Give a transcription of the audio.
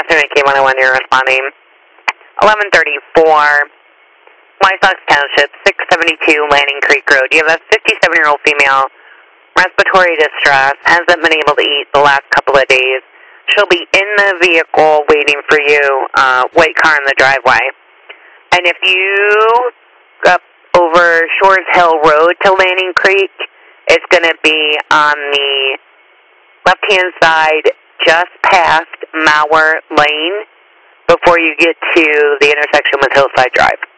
afternoon, K101, you're responding. 1134, Wysox Township, 672 Landing Creek Road. You have a 57-year-old female, respiratory distress, hasn't been able to eat the last couple of days. She'll be in the vehicle waiting for you, white car in the driveway. And if you up over Shores Hill Road to Landing Creek, it's going to be on the left-hand side just past Mauer Lane before you get to the intersection with Hillside Drive.